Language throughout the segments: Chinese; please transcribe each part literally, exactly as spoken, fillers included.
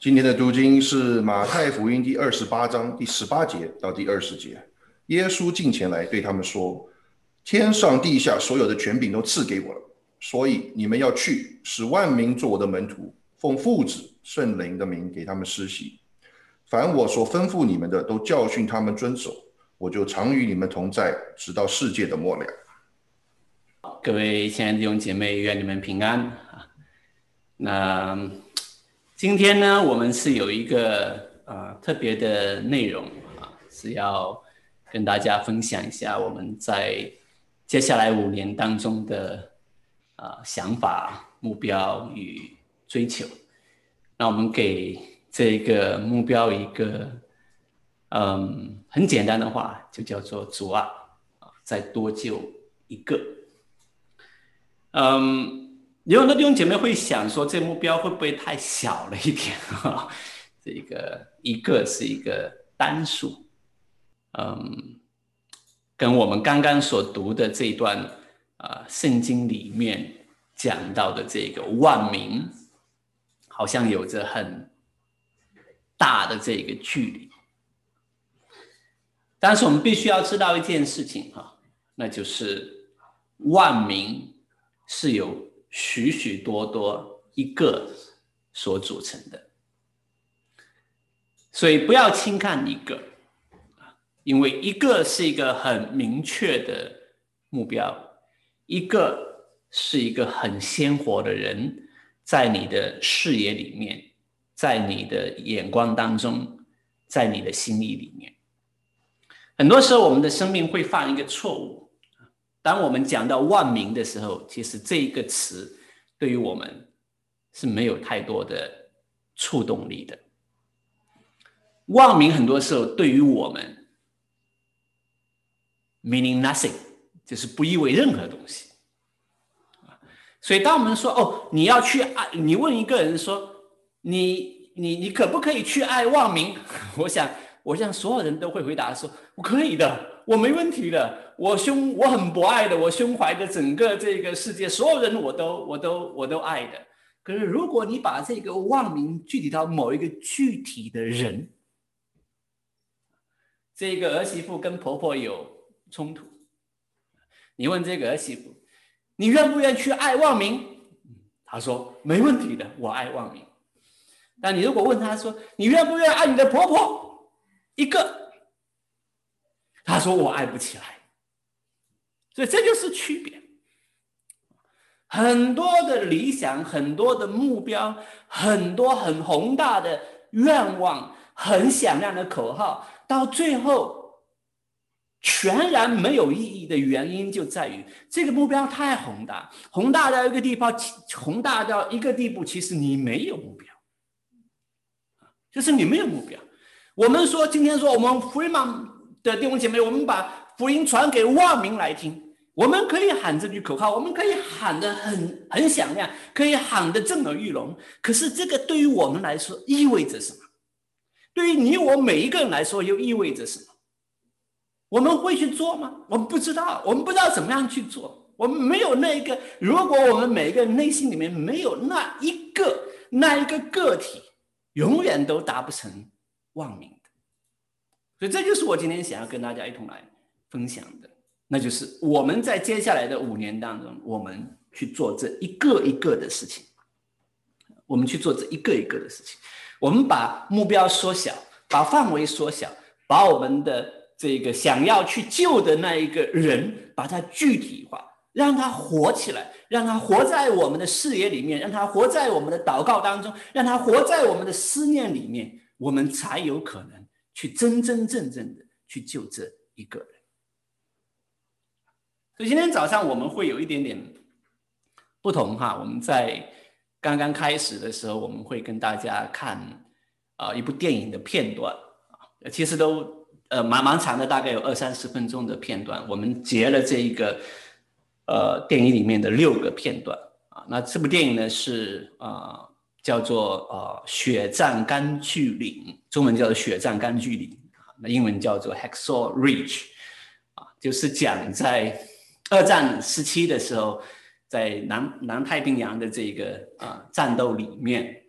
今天的读经是马太福音第二十八章第十八节到第二十节。耶稣近前来对他们说：天上地下所有的权柄都赐给我了，所以你们要去，使万民做我的门徒，奉父子圣灵的名给他们施洗。凡我所吩咐你们的，都教训他们遵守，我就常与你们同在，直到世界的末了。 各位亲爱的弟兄姐妹，愿你们平安。那今天呢，我们是有一个呃特别的内容啊，是要跟大家分享一下我们在接下来五年当中的呃想法、目标与追求。那我们给这个目标一个嗯很简单的话，就叫做主啊，再多救一个。嗯。有很多弟兄姐妹会想说，这目标会不会太小了一点？这个一个是一个单数，嗯，跟我们刚刚所读的这一段啊、呃、圣经里面讲到的这个万民，好像有着很大的这个距离。但是我们必须要知道一件事情哈，那就是万民是有许许多多一个所组成的，所以不要轻看一个，因为一个是一个很明确的目标，一个是一个很鲜活的人，在你的视野里面，在你的眼光当中，在你的心意里面。很多时候我们的生命会犯一个错误，当我们讲到万民的时候，其实这一个词对于我们是没有太多的触动力的。万民很多时候对于我们 meaning nothing， 就是不意味任何东西。所以当我们说哦，你要去爱，你问一个人说，你你你可不可以去爱万民？我想，我想所有人都会回答说，我可以的。我没问题的，我胸我很博爱的，我胸怀的整个这个世界，所有人我都我都我都爱的。可是如果你把这个万民具体到某一个具体的人，这个儿媳妇跟婆婆有冲突，你问这个儿媳妇，你愿不愿意去爱万民？她说没问题的，我爱万民。但你如果问她说，你愿不愿意爱你的婆婆？一个。他说我爱不起来，所以这就是区别。很多的理想，很多的目标，很多很宏大的愿望，很响亮的口号，到最后全然没有意义的原因就在于这个目标太宏大，宏大到一个地方，宏大到一个地步，其实你没有目标，就是你没有目标。我们说今天说我们 Freeman的弟兄姐妹，我们把福音传给万民来听，我们可以喊这句口号，我们可以喊得很很响亮，可以喊得震耳欲聋。可是这个对于我们来说意味着什么？对于你我每一个人来说又意味着什么？我们会去做吗？我们不知道，我们不知道怎么样去做。我们没有那一个，如果我们每一个人内心里面没有那一个那一个个体，永远都达不成万民。所以这就是我今天想要跟大家一同来分享的，那就是我们在接下来的五年当中，我们去做这一个一个的事情，我们去做这一个一个的事情，我们把目标缩小，把范围缩小，把我们的这个想要去救的那一个人，把它具体化，让他活起来，让他活在我们的视野里面，让他活在我们的祷告当中，让他活在我们的思念里面，我们才有可能去真真正正的去救这一个人。所以今天早上我们会有一点点不同哈，我们在刚刚开始的时候，我们会跟大家看啊、呃、一部电影的片段啊，其实都呃蛮蛮长的，大概有二三十分钟的片段，我们截了这一个呃电影里面的六个片段啊。那这部电影呢是呃。叫做呃血战钢锯岭，中文叫做血战钢锯岭，那英文叫做 Hacksaw Ridge， 啊，就是讲在二战时期的时候，在南南太平洋的这个啊、呃、战斗里面，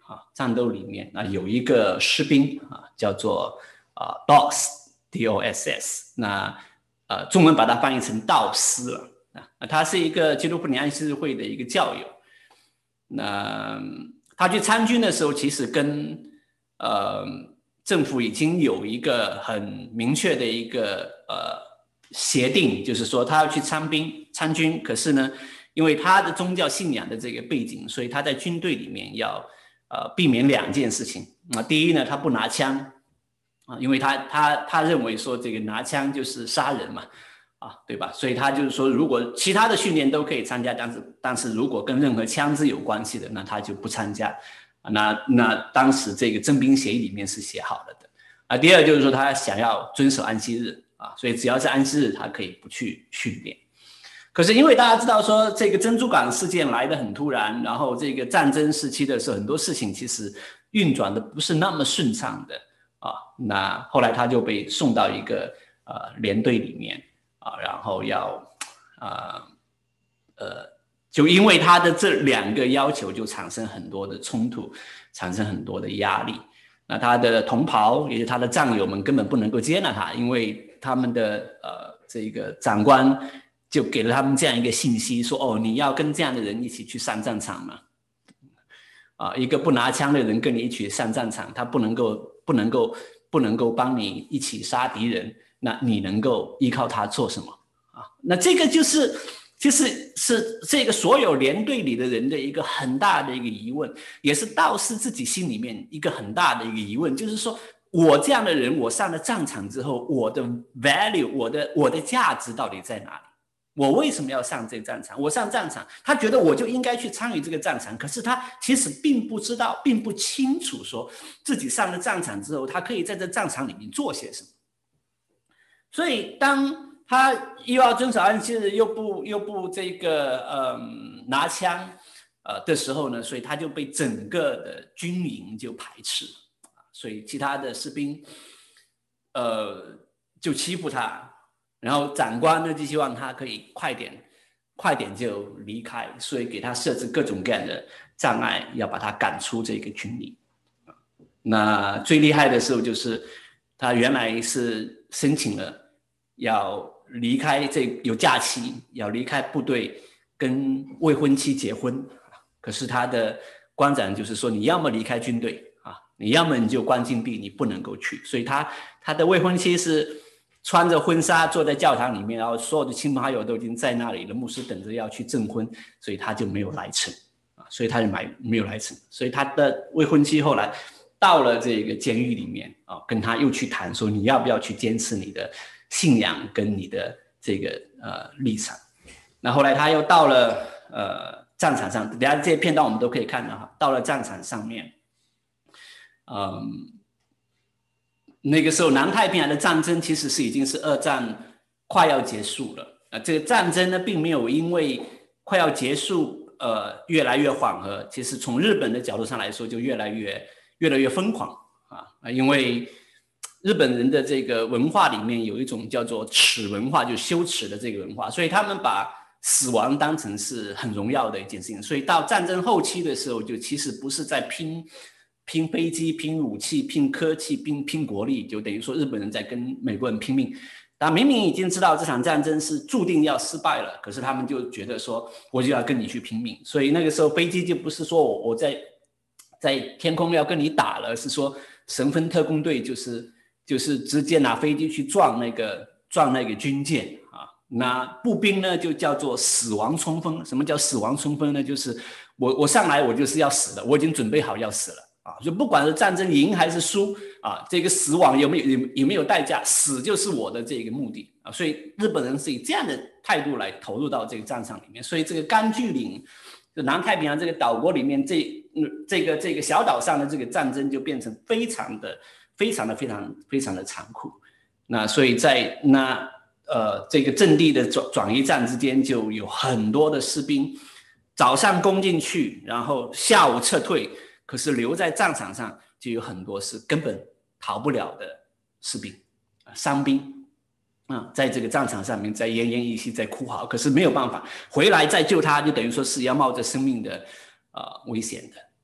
啊，战斗里面啊有一个士兵啊叫做啊 Doss D O S S， 那呃中文把它翻译成道斯了啊，他是一个基督复临安息日会的一个教友。那他去参军的时候，其实跟呃政府已经有一个很明确的一个呃协定，就是说他要去参兵参军，可是呢，因为他的宗教信仰的这个背景，所以他在军队里面要呃避免两件事情啊。第一呢，他不拿枪啊，因为他他他认为说这个拿枪就是杀人嘛。啊，对吧？所以他就是说，如果其他的训练都可以参加，但是但是如果跟任何枪支有关系的，那他就不参加。啊、那那当时这个征兵协议里面是写好了的。啊，第二就是说他想要遵守安息日啊，所以只要是安息日，他可以不去训练。可是因为大家知道说这个珍珠港事件来得很突然，然后这个战争时期的时候，很多事情其实运转的不是那么顺畅的啊。那后来他就被送到一个呃连队里面。啊，然后要，呃，呃，就因为他的这两个要求，就产生很多的冲突，产生很多的压力。那他的同袍，也就是他的战友们，根本不能够接纳他，因为他们的呃这个长官就给了他们这样一个信息，说哦，你要跟这样的人一起去上战场嘛？啊，一个不拿枪的人跟你一起上战场，他不能够不能够不能够帮你一起杀敌人。那你能够依靠他做什么啊？那这个就是就是是这个所有连队里的人的一个很大的一个疑问，也是道士自己心里面一个很大的一个疑问，就是说我这样的人，我上了战场之后，我的 value， 我的我的价值到底在哪里？我为什么要上这个战场？我上战场，他觉得我就应该去参与这个战场，可是他其实并不知道，并不清楚说自己上了战场之后，他可以在这战场里面做些什么。所以，当他又要遵守安息日，又不又不这个嗯拿枪呃的时候呢，所以他就被整个的军营就排斥，所以其他的士兵呃就欺负他，然后长官呢就希望他可以快点快点就离开，所以给他设置各种各样的障碍，要把他赶出这个军营。那最厉害的时候就是他原来是申请了。要离开这有假期，要离开部队，跟未婚妻结婚。可是他的官长就是说，你要么离开军队啊，你要么你就关禁闭，你不能够去。所以他他的未婚妻是穿着婚纱坐在教堂里面，然后所有的亲朋好友都已经在那里了，牧师等着要去证婚，所以他就没有来成啊，所以他就没没有来成。所以他的未婚妻后来到了这个监狱里面啊，跟他又去谈说，你要不要去坚持你的信仰跟你的这个呃立场。那后来他又到了呃战场上，等下这些片段我们都可以看到哈，到了战场上面，嗯，那个时候南太平洋的战争其实是已经是二战快要结束了，呃，这个战争呢并没有因为快要结束呃越来越缓和，其实从日本的角度上来说就越来越越来越疯狂啊，因为日本人的这个文化里面有一种叫做耻文化，就羞耻的这个文化，所以他们把死亡当成是很荣耀的一件事情。所以到战争后期的时候，就其实不是在拼拼飞机、拼武器、拼科技、拼拼国力，就等于说日本人在跟美国人拼命。但明明已经知道这场战争是注定要失败了，可是他们就觉得说，我就要跟你去拼命。所以那个时候飞机就不是说我我在在天空要跟你打了，是说神风特工队就是。就是直接拿飞机去撞那个撞那个军舰啊，那步兵呢就叫做死亡冲锋。什么叫死亡冲锋呢？就是我我上来我就是要死了，我已经准备好要死了啊！就不管是战争赢还是输啊，这个死亡有没有有没有代价，死就是我的这个目的啊！所以日本人是以这样的态度来投入到这个战场里面，所以这个甘剧岭，就南太平洋这个岛国里面这这个这个小岛上的这个战争就变成非常的。非常的非常非常的残酷，那所以在那呃这个阵地的转转移战之间，就有很多的士兵早上攻进去，然后下午撤退，可是留在战场上就有很多是根本逃不了的士兵、伤兵啊，在这个战场上面在奄奄一息，在哭嚎，可是没有办法回来再救他，就等于说是要冒着生命的呃危险的。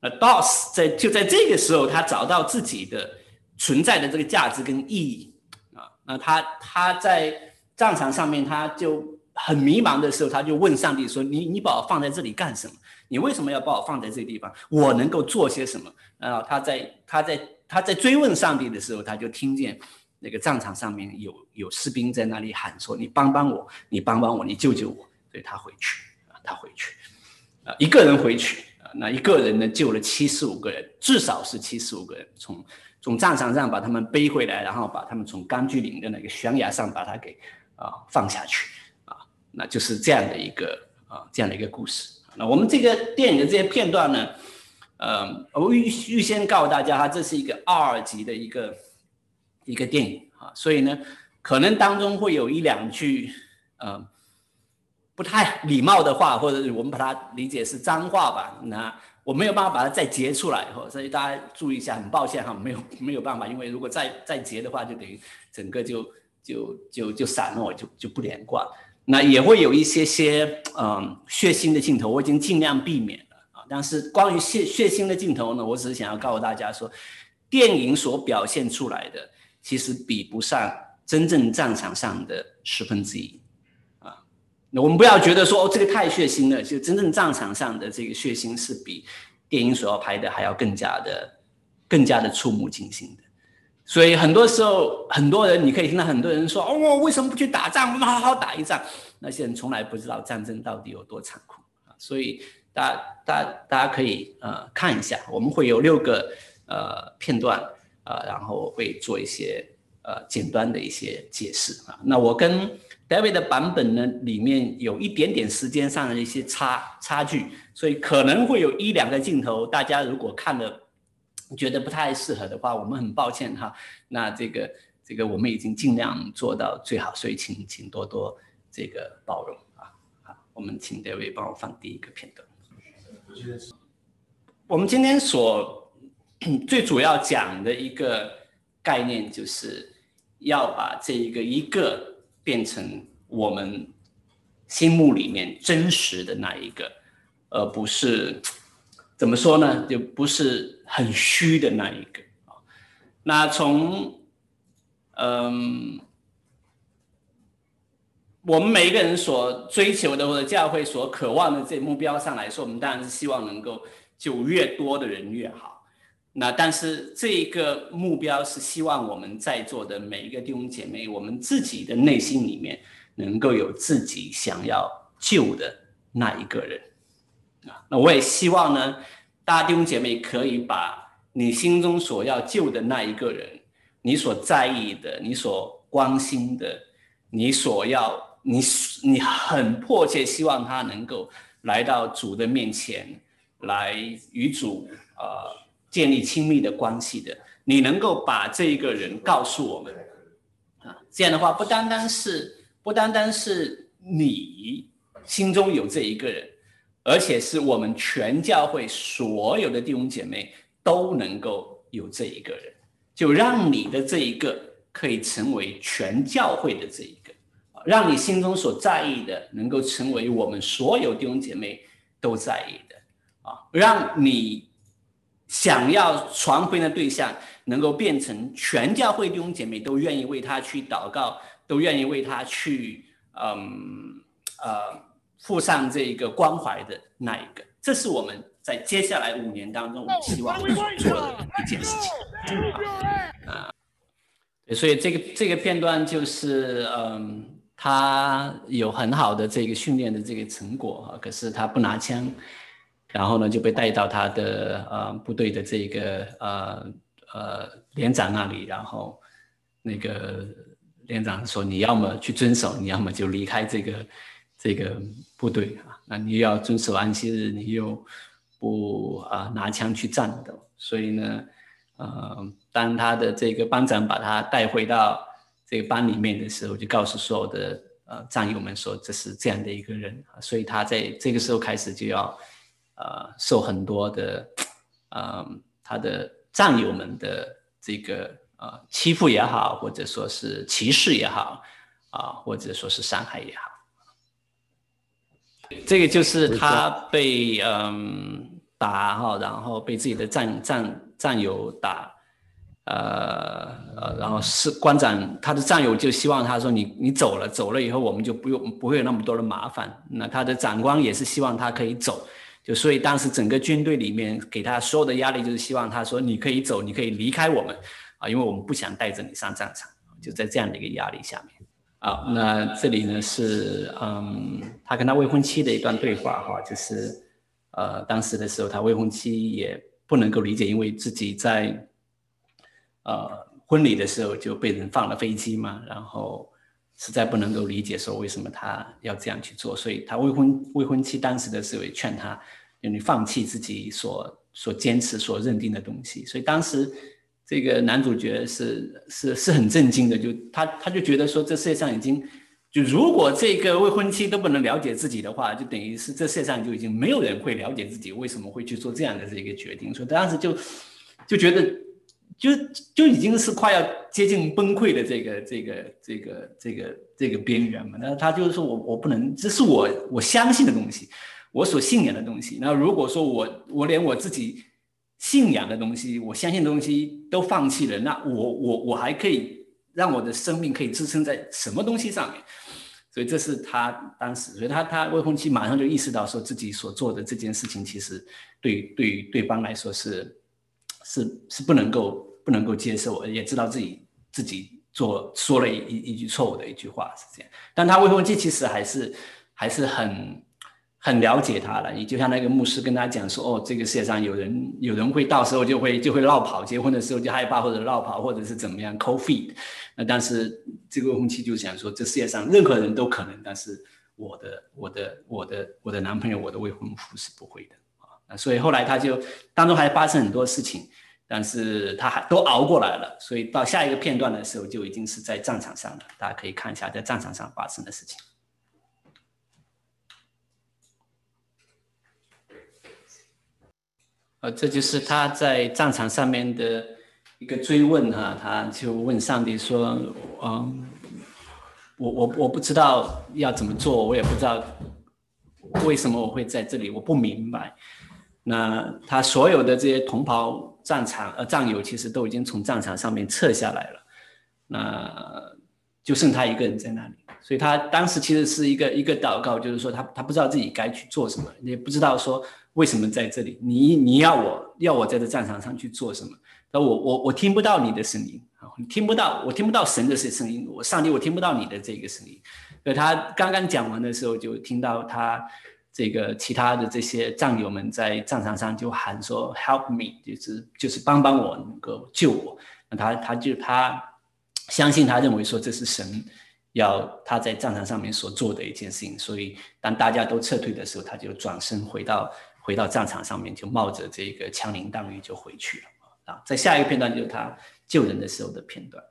那 Doss 在就在这个时候，他找到自己的存在的这个价值跟意义啊。那他他在战场上面，他就很迷茫的时候，他就问上帝说：“你你把我放在这里干什么？你为什么要把我放在这个地方？我能够做些什么？”然后他在他在他在追问上帝的时候，他就听见那个战场上面有有士兵在那里喊说：“你帮帮我，你帮帮我，你救救我。”所以他回去啊，他回去啊，一个人回去啊，那一个人呢救了七十五个人，至少是七十五个人，从从战场上把他们背回来，然后把他们从钢锯岭的那个悬崖上把他给啊放下去啊，那就是这样的一个啊这样的一个故事。那我们这个电影的这些片段呢，呃，我预预先告诉大家，它这是一个二级的一个一个电影啊，所以呢，可能当中会有一两句呃不太礼貌的话，或者我们把它理解是脏话吧，那我没有办法把它再截出来，所以大家注意一下，很抱歉哈，没有没有办法，因为如果再再截的话，就等于整个就就就就散落，就就不连贯。那也会有一些些嗯血腥的镜头，我已经尽量避免了啊。但是关于血血腥的镜头呢，我只是想要告诉大家说，电影所表现出来的其实比不上真正战场上的十分之一。那我们不要觉得说哦，这个太血腥了，就真正战场上的这个血腥是比电影所要拍的还要更加的、更加的触目惊心的。所以很多时候，很多人你可以听到很多人说：“哦，我为什么不去打仗？我们好好打一仗。”那些人从来不知道战争到底有多残酷啊！所以大家、大家、大家可以呃看一下，我们会有六个呃片段啊、呃，然后会做一些呃简单的一些解释啊。那我跟David 的版本呢，里面有一点点时间上的一些差差距，所以可能会有一两个镜头，大家如果看了觉得不太适合的话，我们很抱歉哈。那这个这个我们已经尽量做到最好，所以请请多多这个包容啊。好，我们请 David 帮我放第一个片段。我们今天所最主要讲的一个概念，就是要把这一个一个变成我们心目里面真实的那一个，而不是怎么说呢，就不是很虚的那一个。那从嗯，我们每一个人所追求的或者教会所渴望的这些目标上来说，我们当然是希望能够救越多的人越好。那但是这个目标是希望我们在座的每一个弟兄姐妹，我们自己的内心里面能够有自己想要救的那一个人啊。那我也希望呢，大家弟兄姐妹可以把你心中所要救的那一个人，你所在意的，你所关心的，你所要你你很迫切希望他能够来到主的面前，来与主呃。建立亲密的关系的，你能够把这一个人告诉我们啊，这样的话不单单是不单单是你心中有这一个人，而且是我们全教会所有的弟兄姐妹都能够有这一个人，就让你的这一个可以成为全教会的这一个，让你心中所在意的能够成为我们所有弟兄姐妹都在意的啊，让你想要传福音的对象能够变成全教会弟兄姐妹都愿意为他去祷告，都愿意为他去嗯呃付上这一个关怀的那一个，这是我们在接下来五年当中我们希望做的一件事情啊。所以这个这个片段就是嗯，他有很好的这个训练的这个成果，可是他不拿枪。然后呢，就被带到他的呃部队的这个呃呃连长那里，然后那个连长说：“你要么去遵守，你要么就离开这个这个部队啊。那你要遵守安息日，你又不啊、呃、拿枪去战斗。所以呢，呃，当他的这个班长把他带回到这个班里面的时候，就告诉所有的呃战友们说，这是这样的一个人。所以他在这个时候开始就要。”呃，受很多的，呃，他的战友们的这个呃欺负也好，或者说是歧视也好，啊、呃，或者说是伤害也好，这个就是他被嗯打哈，然后被自己的战战战友打。呃呃，然后是馆长他的战友就希望他说你你走了走了以后我们就不用不会有那么多的麻烦。那他的长官也是希望他可以走，就所以当时整个军队里面给他所有的压力就是希望他说你可以走，你可以离开我们啊，因为我们不想带着你上战场，就在这样的一个压力下面。啊，那这里呢是嗯他跟他未婚妻的一段对话哈，就是呃当时的时候他未婚妻也不能够理解，因为自己在。呃，婚礼的时候就被人放了飞机嘛，然后实在不能够理解说为什么他要这样去做，所以他未婚未婚妻当时的时候也劝他，你放弃自己所所坚持所认定的东西。所以当时这个男主角是是是很震惊的，就他他就觉得说这世界上已经就如果这个未婚妻都不能了解自己的话，就等于是这世界上就已经没有人会了解自己为什么会去做这样的这个决定，所以当时就就觉得。就就已经是快要接近崩溃的这个这个这个这个这个边缘嘛。那他就是说我我不能，这是我我相信的东西，我所信仰的东西。那如果说我我连我自己信仰的东西，我相信的东西都放弃了，那我我我还可以让我的生命可以支撑在什么东西上面？所以这是他当时，所以他他未婚妻马上就意识到说自己所做的这件事情，其实对对于对方来说是是是不能够。不能够接受，也知道自己自己做说了一一句错误的一句话是这样，但他未婚妻其实还是还是很很了解他了。你就像那个牧师跟他讲说，哦，这个世界上有人有人会到时候就会就会落跑，结婚的时候就害怕或者落跑或者是怎么样 cold feet。那但是这个未婚妻就想说，这世界上任何人都可能，但是我的我的我的我的男朋友我的未婚夫是不会的啊。所以后来他就当中还发生很多事情。但是他还都熬过来了，所以到下一个片段的时候就已经是在战场上了。大家可以看一下在战场上发生的事情。呃，这就是他在战场上面的一个追问哈，他就问上帝说：“嗯，我我我不知道要怎么做，我也不知道为什么我会在这里，我不明白。”那他所有的这些同袍。战场呃战友其实都已经从战场上面撤下来了，那就剩他一个人在那里，所以他当时其实是一个一个祷告，就是说他他不知道自己该去做什么，也不知道说为什么在这里，你你要我要我在这战场上去做什么？那我我我听不到你的声音，你听不到，我听不到神的声音，我上帝我听不到你的这个声音。所以他刚刚讲完的时候，就听到他。这个其他的这些战友们在战场上就喊说 "Help me"， 就是就是帮帮我，能够救我。那他他就他相信他认为说这是神要他在战场上面所做的一件事情，所以当大家都撤退的时候，他就转身回到回到战场上面，就冒着这个枪林弹雨就回去了。啊，在下一个片段就是他救人的时候的片段。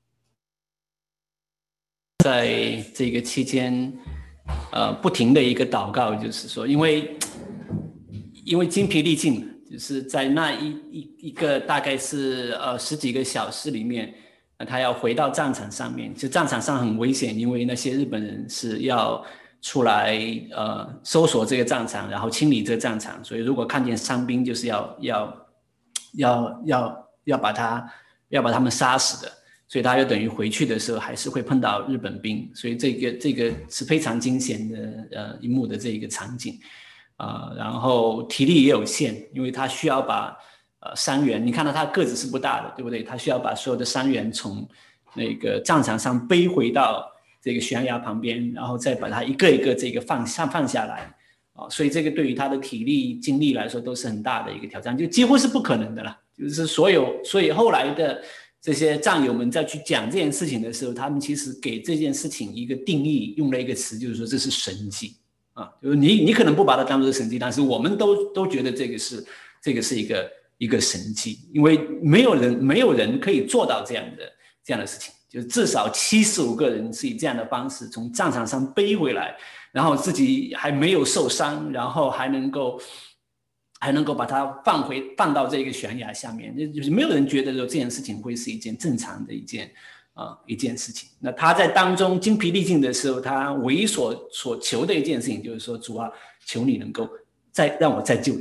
在这个期间。呃，不停的一个祷告，就是说，因为因为精疲力尽，就是在那一一一个大概是呃十几个小时里面，呃、他要回到战场上面，就战场上很危险，因为那些日本人是要出来呃搜索这个战场，然后清理这个战场，所以如果看见伤兵，就是要要要要要把他要把他们杀死的。所以他就等于回去的时候还是会碰到日本兵，所以这个这个是非常惊险的呃一幕的这一个场景，啊、呃，然后体力也有限，因为他需要把呃伤员，你看到他个子是不大的，对不对？他需要把所有的伤员从那个战场上背回到这个悬崖旁边，然后再把他一个一个这个放下放下来，啊、呃，所以这个对于他的体力精力来说都是很大的一个挑战，就几乎是不可能的了。就是所有所以后来的。这些战友们在去讲这件事情的时候，他们其实给这件事情一个定义，用了一个词，就是说这是神迹啊，就是你你可能不把它当作神迹，但是我们都都觉得这个是这个是一个一个神迹，因为没有人没有人可以做到这样的这样的事情，就是至少七十五个人是以这样的方式从战场上背回来，然后自己还没有受伤，然后还能够。还能够把它放回放到这个悬崖下面，就是没有人觉得说这件事情会是一件正常的一件啊、呃、一件事情。那他在当中精疲力尽的时候，他唯一所所求的一件事情就是说，主啊，求你能够再让我再救一个。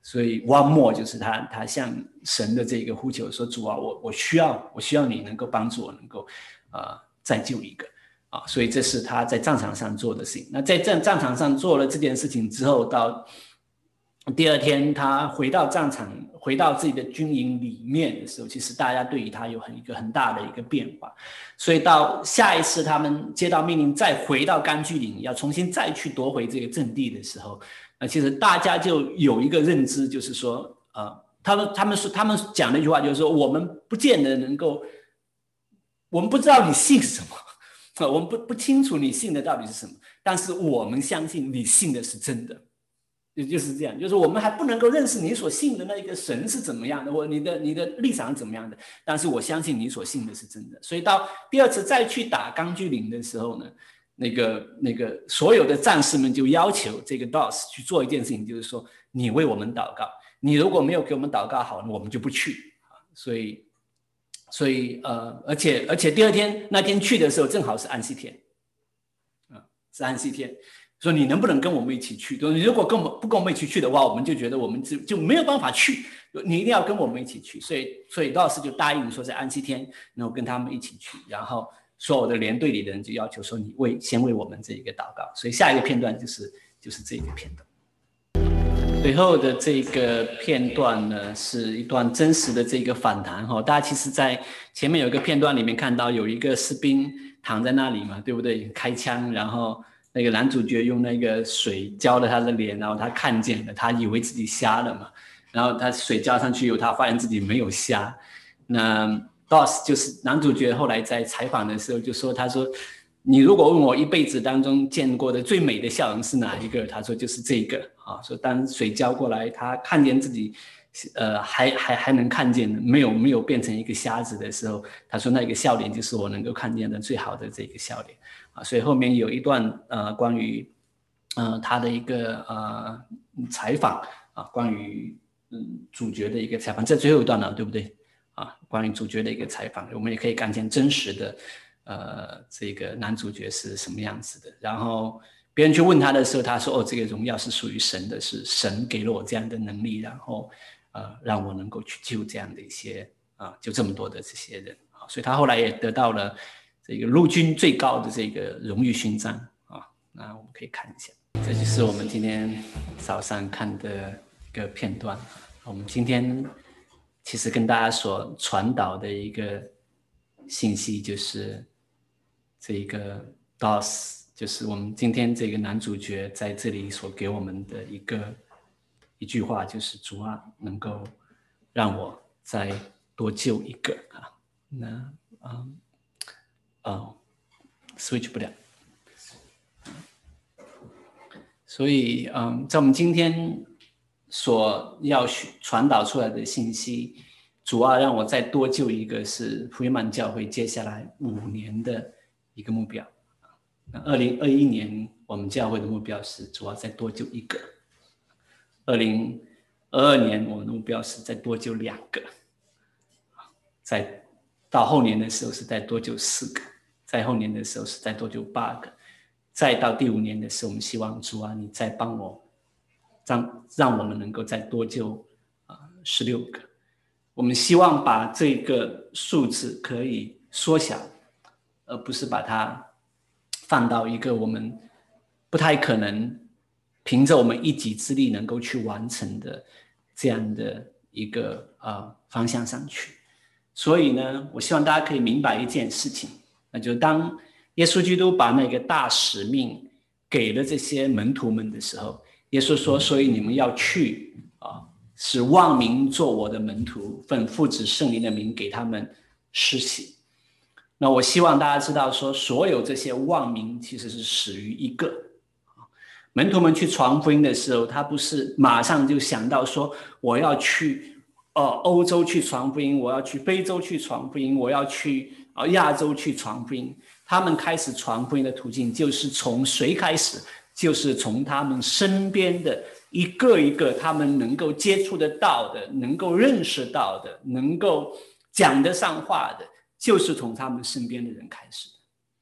所以 one more 就是他他向神的这个呼求说，主啊，我我需要我需要你能够帮助我，能够呃再救一个啊，所以这是他在战场上做的事情。那在战战场上做了这件事情之后，到第二天他回到战场，回到自己的军营里面的时候，其实大家对于他有很一个很大的一个变化。所以到下一次他们接到命令再回到甘居岭，要重新再去夺回这个阵地的时候，那其实大家就有一个认知，就是说，呃，他们他们说他们讲的一句话就是说，我们不见得能够，我们不知道你信什么，我们不不清楚你信的到底是什么，但是我们相信你信的是真的。也就是这样，就是我们还不能够认识你所信的那个神是怎么样的，或你的你的立场是怎么样的，但是我相信你所信的是真的。所以到第二次再去打钢锯岭的时候呢，那个那个所有的战士们就要求这个 Doss 去做一件事情，就是说你为我们祷告，你如果没有给我们祷告好，我们就不去。所以所以呃，而且而且第二天那天去的时候正好是安息天，啊、呃，是安息天。说你能不能跟我们一起去？你如果跟我们不跟我们一起去的话，我们就觉得我们就就没有办法去。你一定要跟我们一起去，所以所以老师就答应说在安息天能够跟他们一起去，然后所有的连队里的人就要求说你为先为我们这一个祷告。所以下一个片段就是就是这个片段。随后的这个片段呢，是一段真实的这个反弹哈。大家其实在前面有一个片段里面看到有一个士兵躺在那里嘛，对不对？开枪，然后那个男主角用那个水浇了他的脸，然后他看见了，他以为自己瞎了嘛，然后他水浇上去以后，他发现自己没有瞎。那 Doss 就是男主角，后来在采访的时候就说，他说你如果问我一辈子当中见过的最美的笑容是哪一个，他说就是这个啊，说当水浇过来，他看见自己呃还还还能看见，没有没有变成一个瞎子的时候，他说那个笑脸就是我能够看见的最好的这个笑脸。啊，所以后面有一段呃关于呃他的一个呃采访啊，关于嗯主角的一个采访，这最后一段了，对不对？啊，关于主角的一个采访，我们也可以看见真实的呃这个男主角是什么样子的。然后别人去问他的时候，他说：“哦，这个荣耀是属于神的，是神给了我这样的能力，然后呃让我能够去救这样的一些啊，就这么多的这些人啊。”所以他后来也得到了这个陆军最高的这个荣誉勋章啊，那我们可以看一下，这就是我们今天早上看的一个片段。我们今天其实跟大家所传导的一个信息就是这个 Doss， 就是我们今天这个男主角在这里所给我们的一个一句话，就是主啊，能够让我再多救一个啊。那嗯。哦 ，switch 不了，所以嗯，在我们今天所要传导出来的信息，主要让我再多救一个是福音满教会接下来五年的一个目标。那二零二一年我们教会的目标是主要再多救一个，二零二二年我们的目标是再多救两个，在到后年的时候是再多救四个。在后年的时候是再多救八个，再到第五年的时候，我们希望主啊，你再帮我，让让我们能够再多救啊十六个。我们希望把这个数字可以缩小，而不是把它放到一个我们不太可能凭着我们一己之力能够去完成的这样的一个呃方向上去。所以呢，我希望大家可以明白一件事情。那就当耶稣基督把那个大使命给了这些门徒们的时候，耶稣说：“所以你们要去啊，使万民做我的门徒，奉父子圣灵的名给他们施洗。”那我希望大家知道说，所有这些万民其实是始于一个。门徒们去传福音的时候，他不是马上就想到说我要去呃欧洲去传福音，我要去非洲去传福音，我要去啊，亚洲去传福音。他们开始传福音的途径就是从谁开始？就是从他们身边的一个一个他们能够接触得到的，能够认识到的，能够讲得上话的，就是从他们身边的人开始的。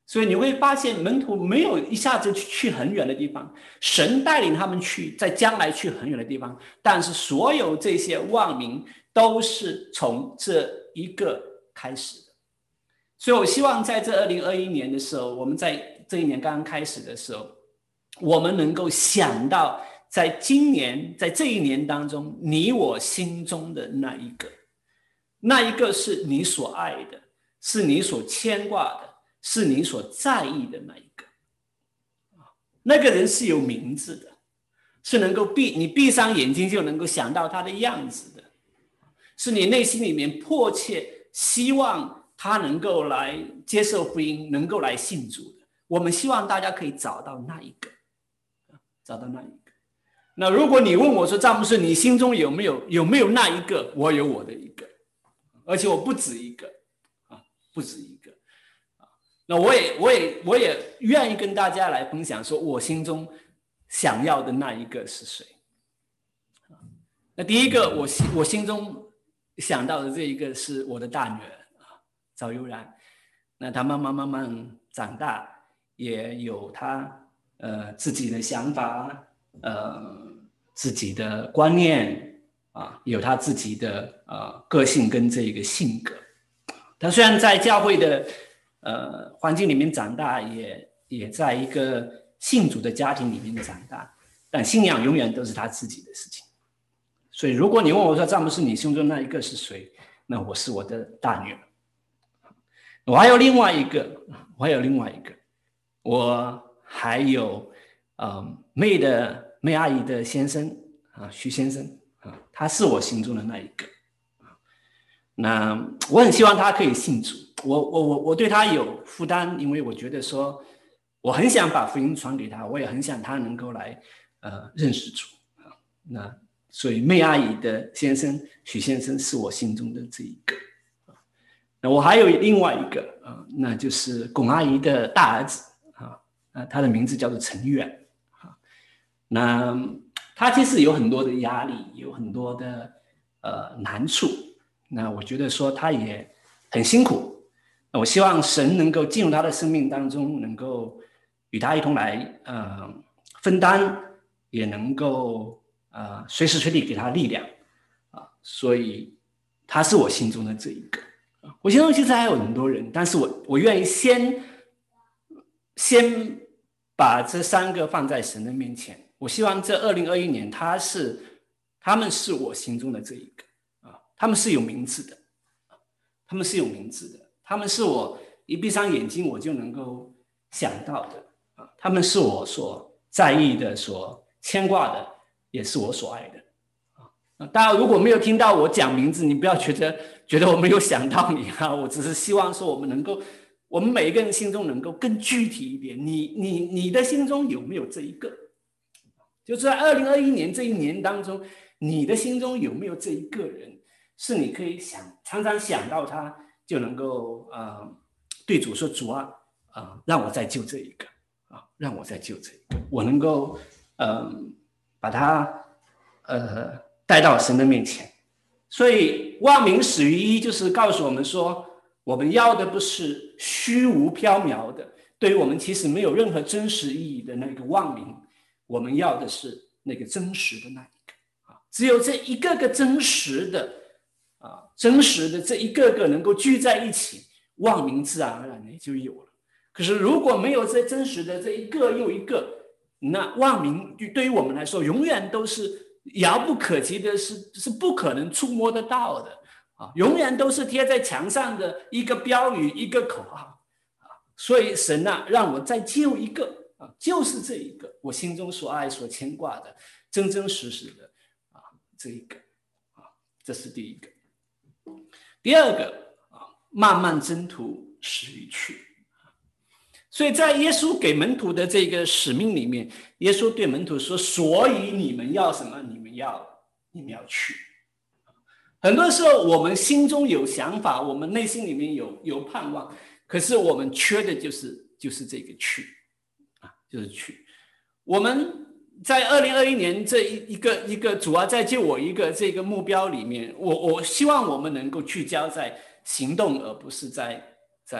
所以你会发现门徒没有一下子去很远的地方，神带领他们去在将来去很远的地方，但是所有这些望民都是从这一个开始的。所以我希望在这二零二一年的时候，我们在这一年刚刚开始的时候，我们能够想到在今年在这一年当中，你我心中的那一个，那一个是你所爱的，是你所牵挂的，是你所在意的那一个。那个人是有名字的，是能够闭你闭上眼睛就能够想到他的样子的，是你内心里面迫切希望他能够来接受福音，能够来信主的。我们希望大家可以找到那一个，找到那一个。那如果你问我说，詹姆斯，你心中有没有有没有那一个？我有我的一个，而且我不止一个啊，不止一个啊。那我也我也我也愿意跟大家来分享，说我心中想要的那一个是谁？那第一个，我心我心中想到的这一个是我的大女儿啊，赵悠然。那她慢慢慢慢长大，也有她呃自己的想法，呃自己的观念啊，有她自己的呃个性跟这个性格。她虽然在教会的呃环境里面长大，也也在一个信主的家庭里面长大，但信仰永远都是她自己的事情。所以如果你问我说，詹姆斯，你心中那一个是谁？那我是我的大女儿。我还有另外一个，我还有另外一个，我还有呃妹的妹阿姨的先生啊，徐先生啊，他是我心中的那一个。那我很希望他可以信主，我我我我对他有负担，因为我觉得说我很想把福音传给他，我也很想他能够来呃认识主啊。那所以妹阿姨的先生许先生是我心中的这一个。那我还有另外一个啊，那就是龚阿姨的大儿子啊，他的名字叫做陈远啊。那他其实有很多的压力，有很多的呃难处。那我觉得说他也很辛苦。那我希望神能够进入他的生命当中，能够与他一同来呃分担，也能够呃随时随地给他力量啊。所以他是我心中的这一个。我心中其实还有很多人，但是我我愿意先先把这三个放在神的面前。我希望这二零二一年，他是他们是我心中的这一个啊，他们是有名字的，他们是有名字的，他们是我一闭上眼睛我就能够想到的啊，他们是我所在意的、所牵挂的，也是我所爱的。大家如果没有听到我讲名字，你不要觉得觉得我没有想到你啊，我只是希望说我们能够，我们每一个人心中能够更具体一点。你你你的心中有没有这一个？就是在二零二一年这一年当中，你的心中有没有这一个人，是你可以想常常想到他，就能够呃对主说主啊啊、呃，让我再救这一个啊，让我再救这一个，我能够呃把他呃。带到神的面前。所以望民始于一，就是告诉我们说，我们要的不是虚无缥缈的，对于我们其实没有任何真实意义的那个望民，我们要的是那个真实的那一个。只有这一个个真实的啊，真实的这一个个能够聚在一起，望民自然而然也就有了。可是如果没有这真实的这一个又一个，那望民对于我们来说永远都是遥不可及的，是是不可能触摸得到的啊！永远都是贴在墙上的一个标语，一个口号啊！所以神啊，让我再救一个啊，就是这一个我心中所爱、所牵挂的，真真实实的啊，这一个啊，这是第一个。第二个啊，漫漫征途始于去。所以在耶稣给门徒的这个使命里面，耶稣对门徒说：“所以你们要什么？你们要，你们要去。”很多时候，我们心中有想法，我们内心里面有有盼望，可是我们缺的就是就是这个去啊，就是去。我们在二零二一年这一个一个主要在救我一个这个目标里面，我我希望我们能够聚焦在行动，而不是在在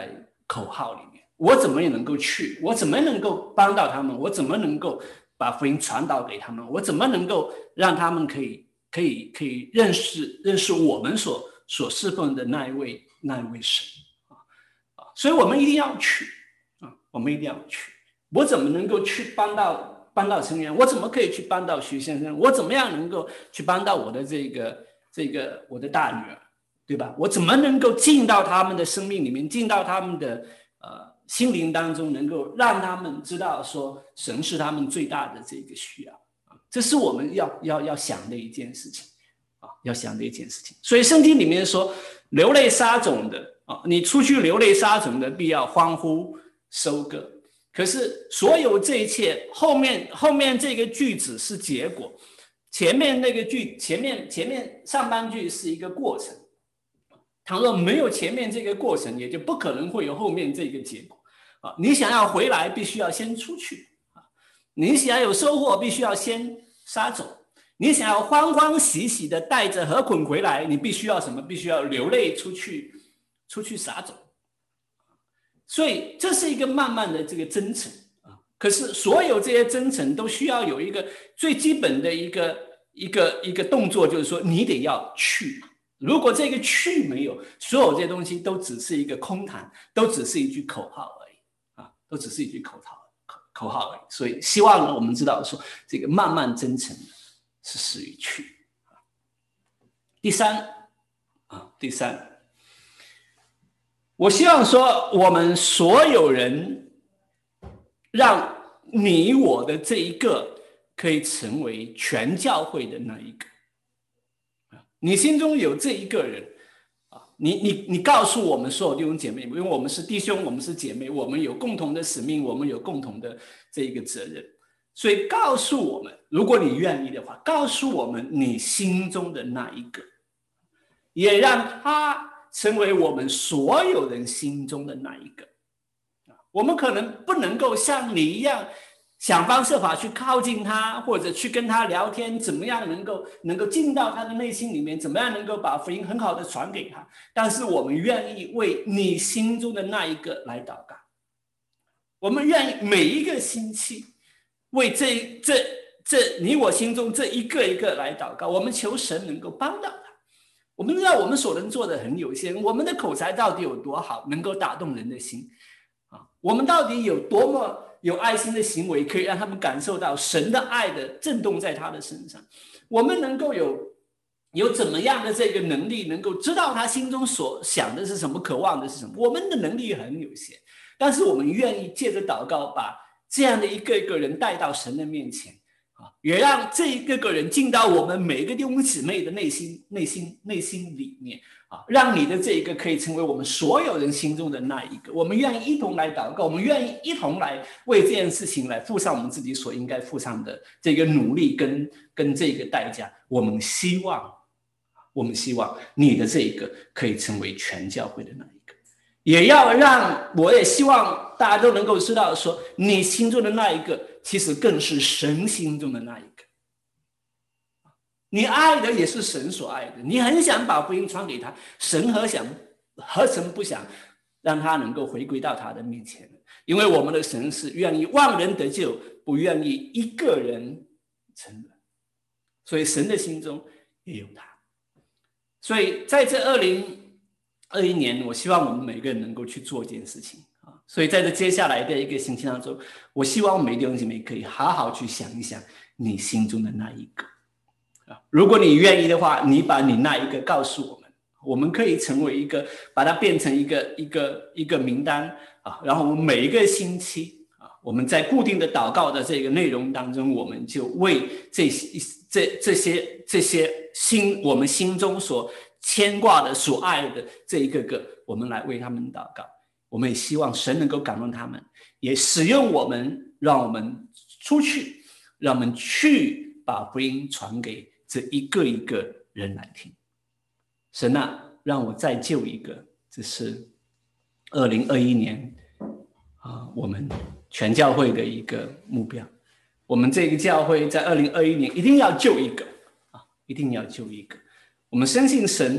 口号里面，我怎么也能够去，我怎么能够帮到他们，我怎么能够把福音传导给他们，我怎么能够让他们可以可以可以认识认识我们所所侍奉的那一位那一位神啊啊！所以我们一定要去啊，我们一定要去。我怎么能够去帮到帮到成员？我怎么可以去帮到徐先生？我怎么样能够去帮到我的这个这个我的大女儿？对吧？我怎么能够进到他们的生命里面，进到他们的呃心灵当中，能够让他们知道说神是他们最大的这个需要啊？这是我们要要要想的一件事情啊，要想的一件事情。所以圣经里面说，流泪撒种的啊，你出去流泪撒种的，必要欢呼收割。可是所有这一切后面后面这个句子是结果，前面那个句前面前面上半句是一个过程。倘若没有前面这个过程，也就不可能会有后面这个结果啊！你想要回来，必须要先出去啊！你想要有收获，必须要先撒种；你想要欢欢喜喜的带着禾捆回来，你必须要什么？必须要流泪出去，出去撒种。所以这是一个慢慢的这个征程啊！可是所有这些征程都需要有一个最基本的一个一个一个动作，就是说你得要去。如果这个去没有，所有这些东西都只是一个空谈，都只是一句口号而已啊，都只是一句口号口口号而已。所以希望呢，我们知道说这个慢慢真诚是始于去。第三啊，第三，我希望说我们所有人，让你我的这一个可以成为全教会的那一个。你心中有这一个人啊，你你你告诉我们所有弟兄姐妹，因为我们是弟兄，我们是姐妹，我们有共同的使命，我们有共同的这一个责任，所以告诉我们，如果你愿意的话，告诉我们你心中的那一个，也让他成为我们所有人心中的那一个。我们可能不能够像你一样想方设法去靠近他，或者去跟他聊天，怎么样能够能够进到他的内心里面，怎么样能够把福音很好的传给他。但是我们愿意为你心中的那一个来祷告，我们愿意每一个星期为这这这你我心中这一个一个来祷告，我们求神能够帮到他。我们知道我们所能做的很有限，我们的口才到底有多好，能够打动人的心啊？我们到底有多么有爱心的行为，可以让他们感受到神的爱的震动在他的身上？我们能够有有怎么样的这个能力，能够知道他心中所想的是什么，渴望的是什么？我们的能力很有限，但是我们愿意借着祷告，把这样的一个一个人带到神的面前啊，也让这一个个人进到我们每一个弟兄姊妹的内心、内心、内心里面啊，让你的这一个可以成为我们所有人心中的那一个。我们愿意一同来祷告，我们愿意一同来为这件事情来付上我们自己所应该付上的这个努力跟跟这个代价。我们希望，我们希望你的这一个可以成为全教会的那一个，也要让我也希望大家都能够知道说，你心中的那一个，其实更是神心中的那一个。你爱的也是神所爱的，你很想把福音传给他，神何想何曾不想让他能够回归到他的面前？因为我们的神是愿意万人得救，不愿意一个人沉沦，所以神的心中也有他。所以在这二零二一年，我希望我们每个人能够去做一件事情啊。所以在这接下来的一个星期当中，我希望每个弟兄姐妹可以好好去想一想你心中的那一个。如果你愿意的话，你把你那一个告诉我们，我们可以成为一个，把它变成一个一个一个名单啊，然后我们每一个星期啊，我们在固定的祷告的这个内容当中，我们就为这些这这些这些心我们心中所牵挂的、所爱的这一个个，我们来为他们祷告。我们也希望神能够感动他们，也使用我们，让我们出去，让我们去把福音传给这一个一个人来听。神啊，让我再救一个，这是二零二一年啊，我们全教会的一个目标。我们这个教会在二零二一年一定要救一个啊，一定要救一个。我们相信神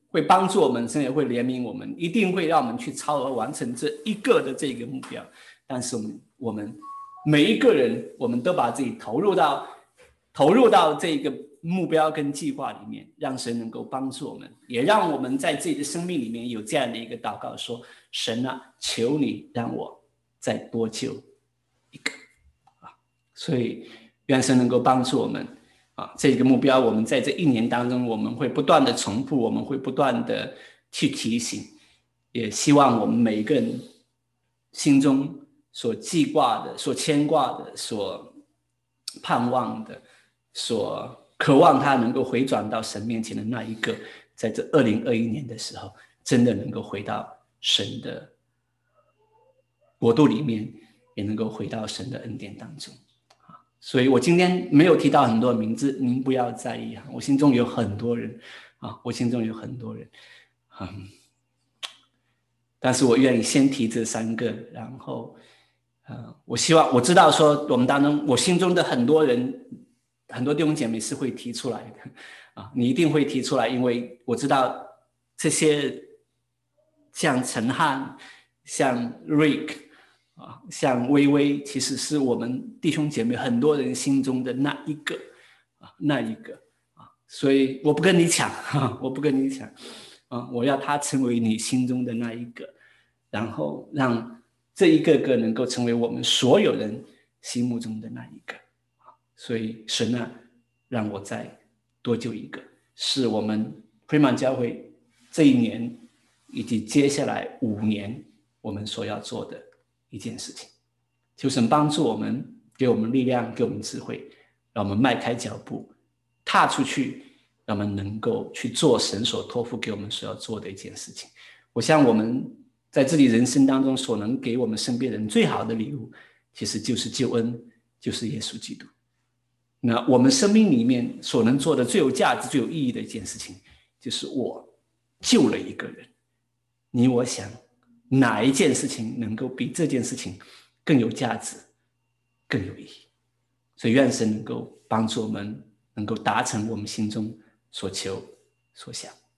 会帮助我们，神也会怜悯我们，一定会让我们去超额完成这一个的这个目标。但是我们我们每一个人，我们都把自己投入到投入到这个目标跟计划里面，让神能够帮助我们，也让我们在自己的生命里面有这样的一个祷告说，神啊，求你让我再多救一个。所以愿神能够帮助我们啊，这个目标我们在这一年当中，我们会不断的重复，我们会不断的去提醒，也希望我们每一个人心中所记挂的、所牵挂的、所盼望的、所渴望他能够回转到神面前的那一个，在这二零二一年的时候，真的能够回到神的国度里面，也能够回到神的恩典当中。所以我今天没有提到很多名字，您不要在意，我心中有很多人啊，我心中有很多人，嗯，但是我愿意先提这三个，然后，呃，我希望我知道说我们当中，我心中的很多人，很多弟兄姐妹是会提出来的啊，你一定会提出来，因为我知道这些像陈汉，像 Rick。啊，像微微，其实是我们弟兄姐妹很多人心中的那一个啊，那一个啊，所以我不跟你抢，啊、我不跟你抢啊，我要他成为你心中的那一个，然后让这一个个能够成为我们所有人心目中的那一个啊，所以神啊，让我再多救一个，是我们推满教会这一年以及接下来五年我们所要做的一件事情。求神帮助我们，给我们力量，给我们智慧，让我们迈开脚步踏出去，让我们能够去做神所托付给我们所要做的一件事情。我想我们在自己人生当中所能给我们身边人最好的礼物，其实就是救恩，就是耶稣基督。那我们生命里面所能做的最有价值最有意义的一件事情，就是我救了一个人。你我想哪一件事情能够比这件事情更有价值更有意义？所以愿神能够帮助我们能够达成我们心中所求所想。